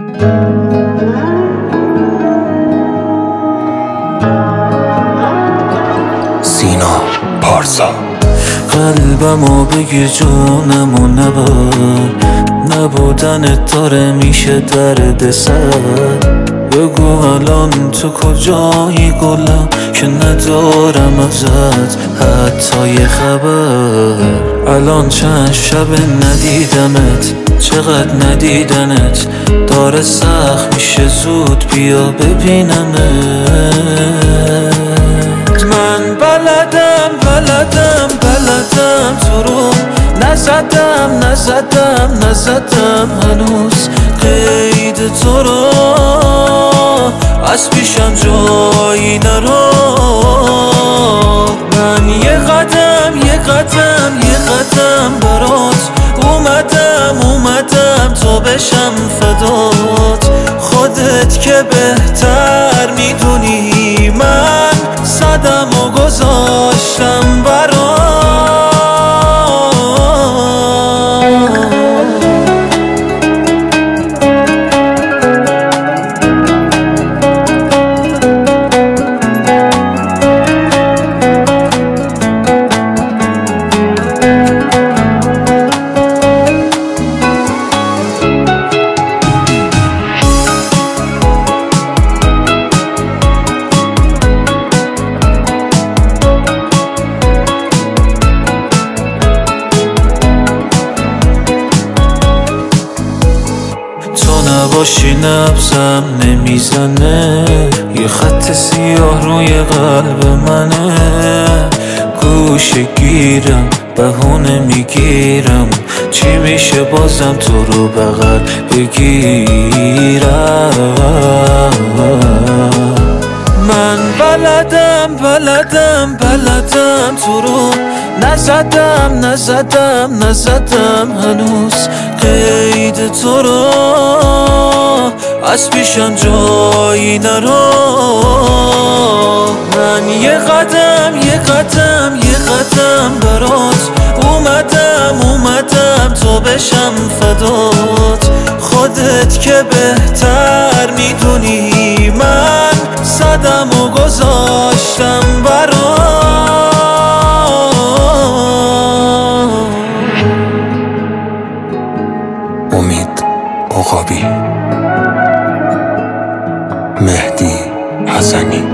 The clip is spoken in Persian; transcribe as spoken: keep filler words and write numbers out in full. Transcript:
سینا پارسا. قلبمو بگی جونمو نبر، نبودن داره میشه درد سر. بگو الان تو کجایی گلم که ندارم ازت حتی یه خبر. الان چند شب ندیدمت، چقدر ندیدنت داره سخت میشه، زود بیا ببینمت. من بلدم بلدم بلدم تو رو نزدم نزدم نزدم هنوز قید تو رو، از پیشم جایی نرو. من یه قدم یه قدم یه قدم برات اومدم اومدم تا بشم فدات. خودت که بهتر میدونی من صدم و گذاشتم برات. نباشی نبضم نمیزنه، یه خط سیاه روی قلب منه. گوشه گیرم بهونه میگیرم، چی میشه بازم تو رو بغل بگیرم. من بلدم بلدم بلدم تو رو نزدم نزدم نزدم هنوز قید تو رو، از پیشم جایی نرو. من یه قدم یه قدم یه قدم برات اومدم اومدم تا بشم فدات. خودت که بهتر میدونی من صدم و گذاشتم برات. امید عقابی، مهدی حسنی.